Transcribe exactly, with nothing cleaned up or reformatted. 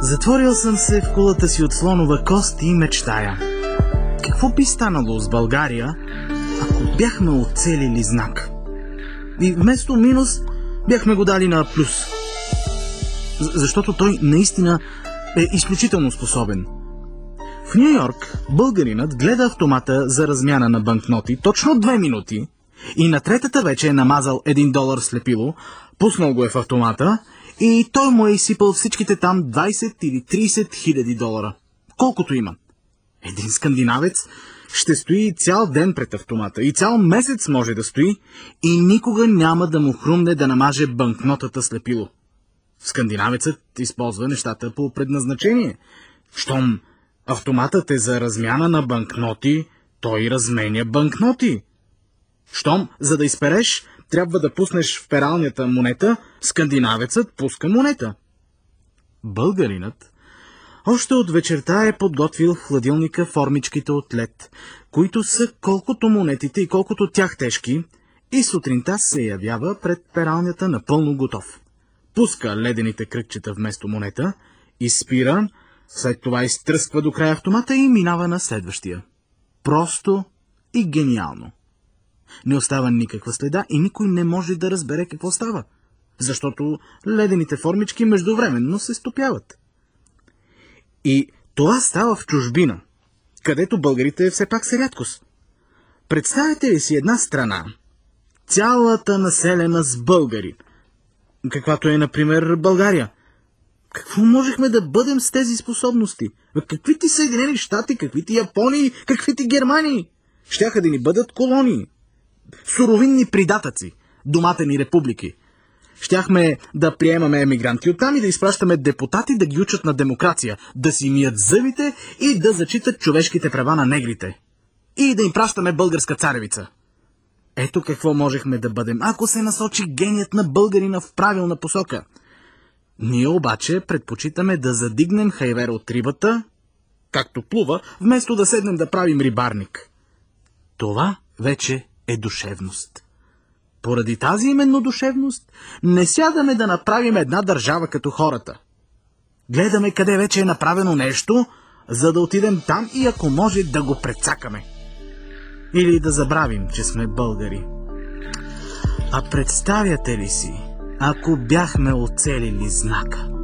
Затворил съм се в кулата си от слонова кост и мечтая. Какво би станало с България, ако бяхме оцелили знак? И вместо минус, бяхме го дали на плюс. Защото той наистина е изключително способен. В Ню Йорк българинът гледа автомата за размяна на банкноти точно две минути и на третата вече е намазал един долар слепило, пуснал го е в автомата и той му е изсипал всичките там двайсет или трийсет хиляди долара. Колкото има. Един скандинавец ще стои цял ден пред автомата и цял месец може да стои и никога няма да му хрумне да намаже банкнотата слепило. Скандинавецът използва нещата по предназначение. Щом автоматът е за размяна на банкноти, той разменя банкноти. Щом, за да изпереш, трябва да пуснеш в пералнята монета, скандинавецът пуска монета. Българинът още от вечерта е подготвил в хладилника формичките от лед, които са колкото монетите и колкото тях тежки, и сутринта се явява пред пералнята напълно готов. Пуска ледените кръгчета вместо монета, изспира, след това изтръсква до края автомата и минава на следващия. Просто и гениално. Не остава никаква следа и никой не може да разбере какво става, защото ледените формички междувременно се стопяват. И това става в чужбина, където българите все пак са рядкост. Представете ли си една страна, цялата населена с българи, каквато е, например, България? Какво можехме да бъдем с тези способности? Какви ти Съединени щати, какви ти Японии, какви ти Германии? Щяха да ни бъдат колонии. Суровинни придатъци, домата ни републики. Щяхме да приемаме емигранти оттам и да изпращаме депутати да ги учат на демокрация, да си мият зъбите и да зачитат човешките права на негрите. И да им пращаме българска царевица. Ето какво можехме да бъдем, ако се насочи геният на българина в правилна посока. Ние обаче предпочитаме да задигнем хайвера от рибата, както плува, вместо да седнем да правим рибарник. Това вече е душевност. Поради тази именно душевност не сядаме да направим една държава като хората. Гледаме къде вече е направено нещо, за да отидем там и ако може да го прецакаме. Или да забравим, че сме българи. А представяте ли си, ако бяхме оцелили знака?